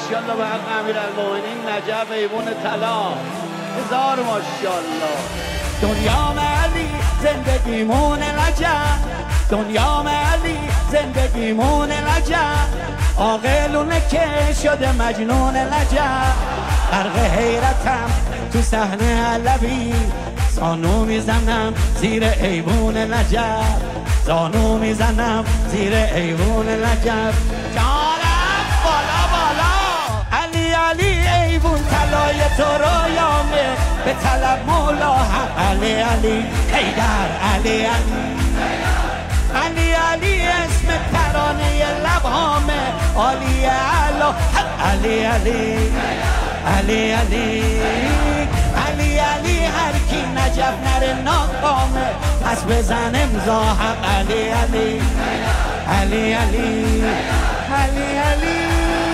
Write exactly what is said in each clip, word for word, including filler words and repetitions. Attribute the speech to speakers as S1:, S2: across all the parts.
S1: ایشالله به حق امیرالمومنین نجف ایوون طلا. هزار ماشاءالله. دنیا علی زندگیمون نجف، دنیا علی زندگیمون نجف، عاقلونه که شده مجنون نجف. غرق حیرتم تو صحنه علوی، زانو میزنم زیر ایوون نجف، زانو میزنم زیر ایوون نجف. جانم بالا بالا، علی علی ایوون طلای تو رویامه، به طلب مولا حق. علی علی حیدر، علی علی علی علی اسم ترانه لبهامه، عالی علا حق. علی علی علی علی علی علی هر کی نجف نره ناکامه، پس بزن امضا حق. علی علی علی علی علی علی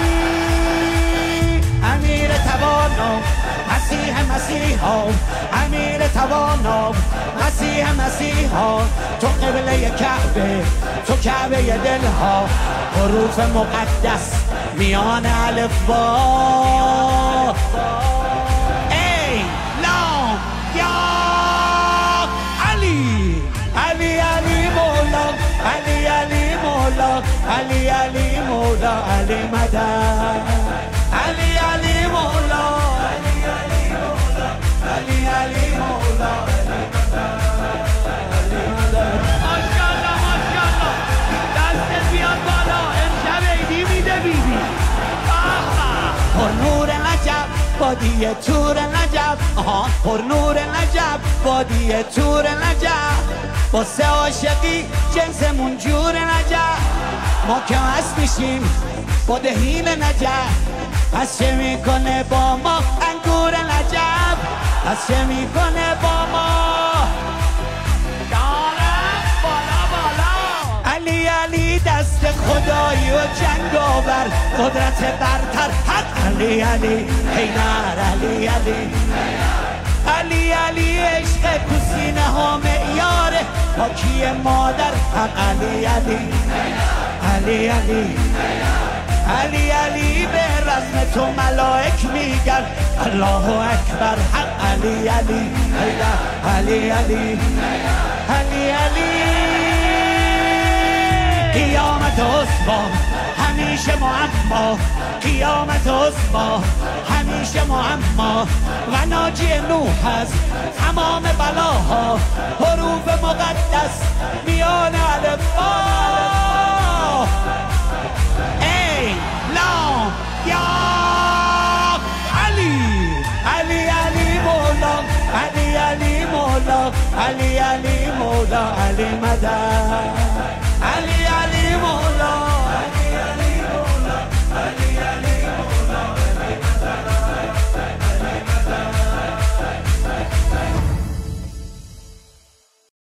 S1: امیر توانا مسیح مسیحا، امیر توانا مسیح مسیحا، تو قبله کعبه، تو کعبه دلها، حروف مقدس میان الف با. ای لام یا علی، علی علی مولا، علی علی مولا، علی علی مولا، علی مدد، علی علی مولا، علی علی مولا، علی علی مولا، علی مدد. ماشاءالله ماشاءالله، دست بیاد بالا، امشب عیدی میده بیبی. پر نور نجف وادی تور نجف، آها پر نور نجف وادی تور نجف، واسه عاشقی جنسمون جور نجف، ما که هست میشیم با دهین نجف، پس چه میکنه با ما انگور نجف، پس چه میکنه با ما. دارم بالا بالا، علی علی دست خدایی و جنگاور، قدرت برتر حق. علی علی حیدر، علی علی علی علی عشق کسینه ها معیاره، پاکی مادر حق. علی علی علی علی علی علی به رسم تو ملائک میگن الله اکبر حق. علی علی علی علی علی علی قیامت اسما همیشه معما، قیامت اسما همیشه معما، و ناجی نوح از تمام بلاها، حروف مقدس میان الف با. ای لام یا علی، علی علی مولا، علی علی مولا، علی علی مولا، علی مدد.